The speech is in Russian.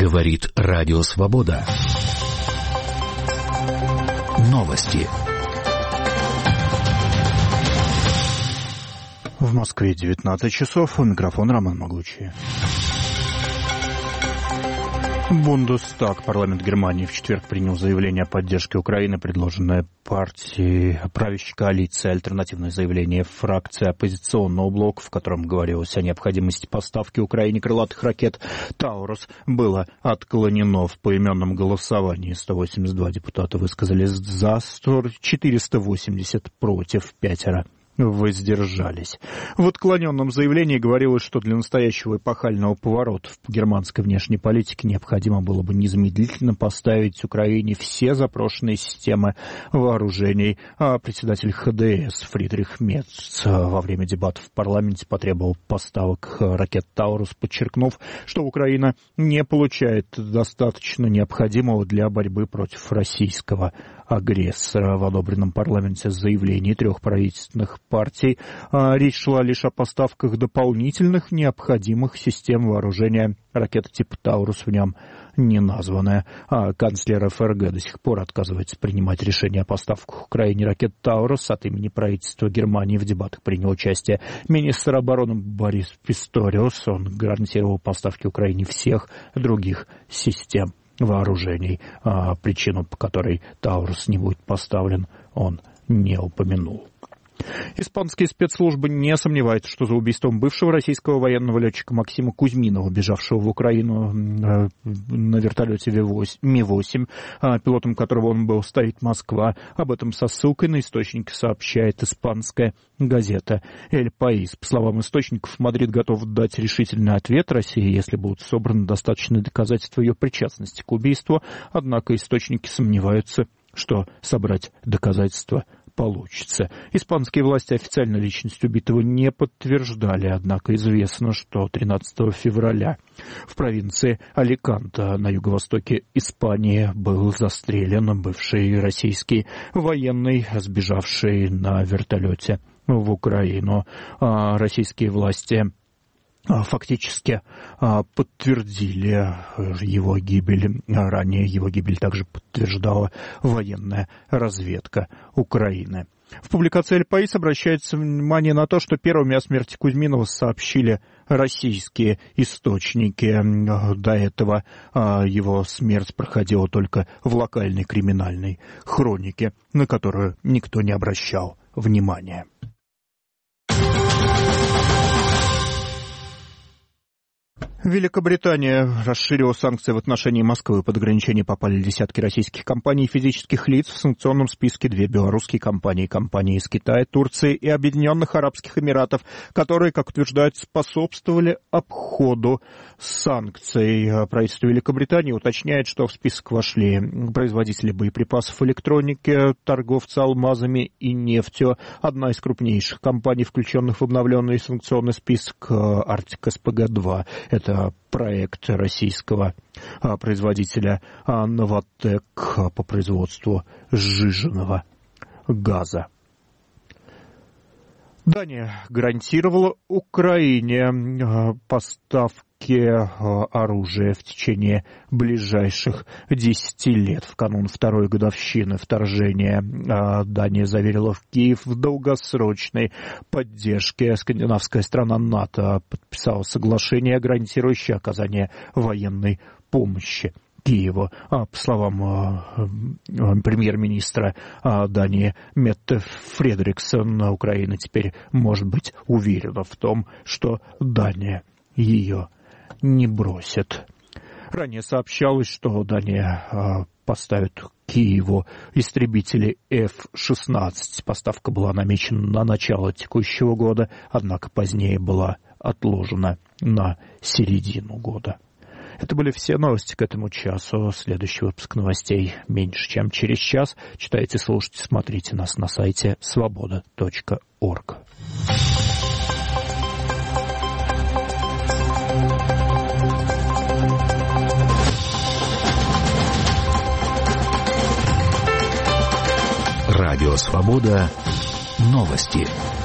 Говорит Радио Свобода. Новости. В Москве 19 часов. У микрофона Роман Могучий. Бундестаг, парламент Германии, в четверг принял заявление о поддержке Украины, предложенное партией правящей коалиции. Альтернативное заявление фракции оппозиционного блока, в котором говорилось о необходимости поставки Украине крылатых ракет «Таурус», было отклонено в поименном голосовании. 182 депутата высказались за, 480 против, 5 воздержались. В отклоненном заявлении говорилось, что для настоящего эпохального поворота в германской внешней политике необходимо было бы незамедлительно поставить Украине все запрошенные системы вооружений. А председатель ХДС Фридрих Мерц во время дебатов в парламенте потребовал поставок ракет «Таурус», подчеркнув, что Украина не получает достаточно необходимого для борьбы против российского агрессора. В одобренном парламенте заявлении трех правительственных партий речь шла лишь о поставках дополнительных необходимых систем вооружения. Ракета типа «Таурус» в нем не названная. А канцлер ФРГ до сих пор отказывается принимать решение о поставках Украине ракет «Таурус». От имени правительства Германии в дебатах принял участие министр обороны Борис Писториус. Он гарантировал поставки Украине всех других систем вооружений. Причину, по которой «Таурус» не будет поставлен, он не упомянул. Испанские спецслужбы не сомневаются, что за убийством бывшего российского военного летчика Максима Кузьминова, бежавшего в Украину на вертолете Ми-8, пилотом которого он был, стоит Москва. Об этом со ссылкой на источники сообщает испанская газета «Эль Паис». По словам источников, Мадрид готов дать решительный ответ России, если будут собраны достаточные доказательства ее причастности к убийству. Однако источники сомневаются, что собрать доказательства получится. Испанские власти официально личность убитого не подтверждали, однако известно, что 13 февраля в провинции Аликанте на юго-востоке Испании был застрелен бывший российский военный, сбежавший на вертолете в Украину. Российские власти фактически подтвердили его гибель. Ранее его гибель также подтверждала военная разведка Украины. В публикации «Эль Паис» обращается внимание на то, что первыми о смерти Кузьминова сообщили российские источники. До этого его смерть проходила только в локальной криминальной хронике, на которую никто не обращал внимания. Великобритания расширила санкции в отношении Москвы. Под ограничение попали десятки российских компаний и физических лиц. В санкционном списке 2 белорусские компании, компании из Китая, Турции и Объединенных Арабских Эмиратов, которые, как утверждают, способствовали обходу санкций. Правительство Великобритании уточняет, что в список вошли производители боеприпасов, электроники, торговцы алмазами и нефтью. Одна из крупнейших компаний, включенных в обновленный санкционный список, Arctic SPG-2. Это проект российского производителя «Новатэк» по производству сжиженного газа. Дания гарантировала Украине поставки оружия в течение ближайших 10 лет. В канун второй годовщины вторжения Дания заверила в Киев в долгосрочной поддержке. Скандинавская страна НАТО подписала соглашение, гарантирующее оказание военной помощи Киеву. По словам премьер-министра Дании Метте Фредериксон, Украина теперь может быть уверена в том, что Дания ее не бросит. Ранее сообщалось, что Дания поставит Киеву истребители F-16. Поставка была намечена на начало текущего года, однако позднее была отложена на середину года. Это были все новости к этому часу. Следующий выпуск новостей меньше, чем через час. Читайте, слушайте, смотрите нас на сайте svoboda.org. Радио «Свобода». Новости.